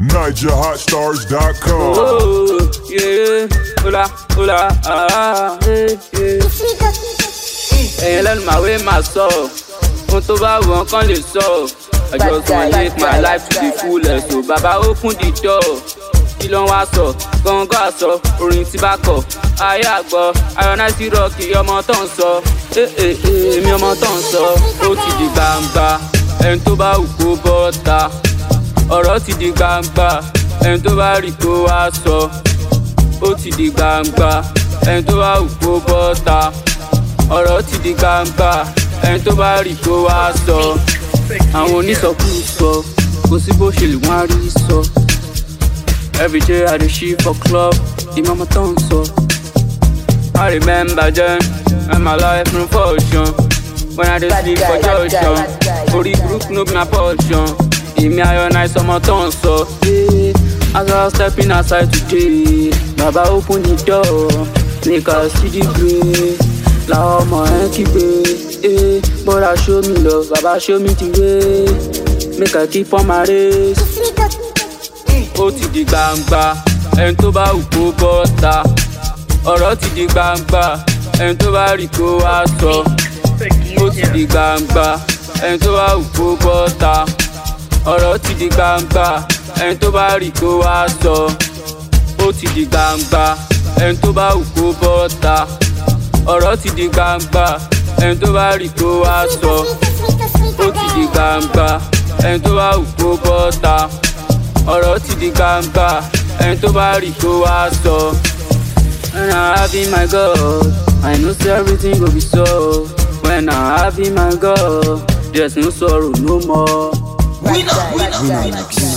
NigerHotStars.com. Oh, yeah, hola, hola, yeah. Ẹ̀yin lẹ́nu màá wé màá sọ, ohun tó bá wù wọ́n kàn lè sọ. I just wanna live my life to the fullest, so bàbá open the door. Kí ló ń wá sọ, gángan àsọ, orin tí bá kọ. Ayé àgbọ̀, Ayọ̀náìtì rọ́ọ̀kì ọmọ tó ń sọ. Èmi ọmọ tó ń sọ, ó ti di gbangba. Ẹni tó bá wù kó bọ́ta. Ọ̀rọ̀ ti di gbangba, ẹni tó bá rí kó wá sọ. Ó ti di gbangba, ẹni tó bá wù kó bọ́ta. Ọ̀rọ̀ ti di gbangba, ẹni tó bá rí kó wá sọ. Àwọn onísọkúsọ, kò sí bó ṣe lè wọ́n á rí sọ. Every day I dey shit for club, the mama tó ń sọ. I remember then, when my life no function. When I dey sleep for junction, orí burúkú no be my portion. Èmi Ayọ̀náìtì ọmọ tó ń sọ. As I was stepping outside today, Baba open the door, make I see the grey. Làwọn ọmọ ẹ̀ kígbe, brother show me love, Baba show me the way. Make I keep on my race. Ó ti di gbangba, ẹni tó bá wù kó bọ́ta. Ọ̀rọ̀ ti di gbangba, ẹni tó bá rí kó wá sọ. Ó ti di gbangba, ẹni tó bá wù kó bọ́ta. Ọ̀rọ̀ ti di gbangba, ẹni tó bá rí kó wá sọ. Ó ti di gbangba, ẹni tó bá wù kó bọ́ta. Ọ̀rọ̀ ti di gbangba, ẹni tó bá rí kó wá sọ. Ó ti di gbangba, ẹni tó bá wù kó bọ́ta. Ọ̀rọ̀ ti di gbangba, ẹni tó bá rí kó wá sọ. When I have in my God, I know say everything go be so. When I have in my God, there's no sorrow no more. Winner.